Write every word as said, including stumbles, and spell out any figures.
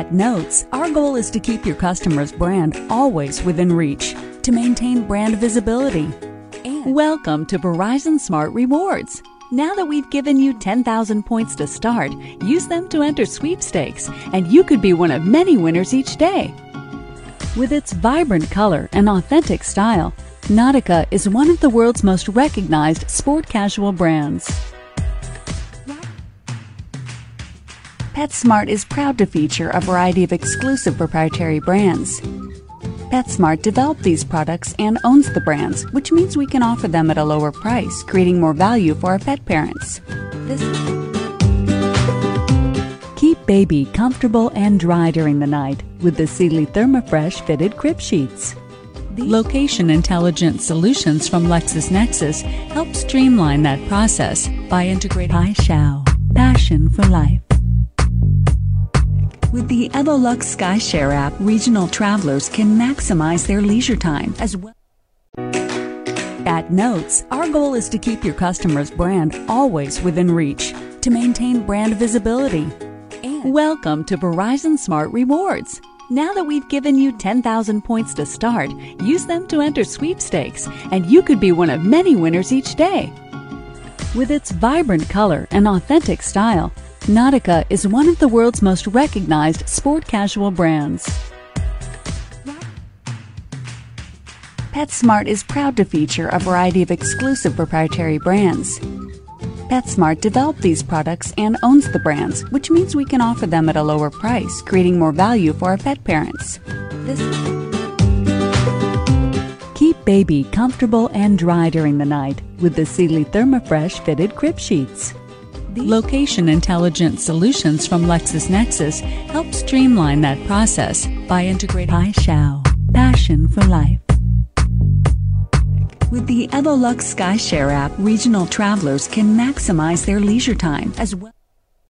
At Notes, our goal is to keep your customer's brand always within reach, to maintain brand visibility. And welcome to Verizon Smart Rewards. Now that we've given you ten thousand points to start, use them to enter sweepstakes, and you could be one of many winners each day. With its vibrant color and authentic style, Nautica is one of the world's most recognized sport casual brands. PetSmart is proud to feature a variety of exclusive proprietary brands. PetSmart developed these products and owns the brands, which means we can offer them at a lower price, creating more value for our pet parents. This Keep baby comfortable and dry during the night with the Sealy ThermaFresh fitted crib sheets. The Location Intelligent Solutions from LexisNexis help streamline that process by integrating Pai-Shou, passion for life. With the Evolux SkyShare app, regional travelers can maximize their leisure time as well. At Notes, our goal is to keep your customer's brand always within reach, to maintain brand visibility. And welcome to Verizon Smart Rewards. Now that we've given you ten thousand points to start, use them to enter sweepstakes, and you could be one of many winners each day. With its vibrant color and authentic style, Nautica is one of the world's most recognized sport casual brands. PetSmart is proud to feature a variety of exclusive proprietary brands. PetSmart developed these products and owns the brands, which means we can offer them at a lower price, creating more value for our pet parents. This Keep baby comfortable and dry during the night with the Sealy ThermaFresh fitted crib sheets. The Location Intelligent Solutions from LexisNexis help streamline that process by integrating Pai-Shou, passion for life. With the Evolux SkyShare app, regional travelers can maximize their leisure time as well.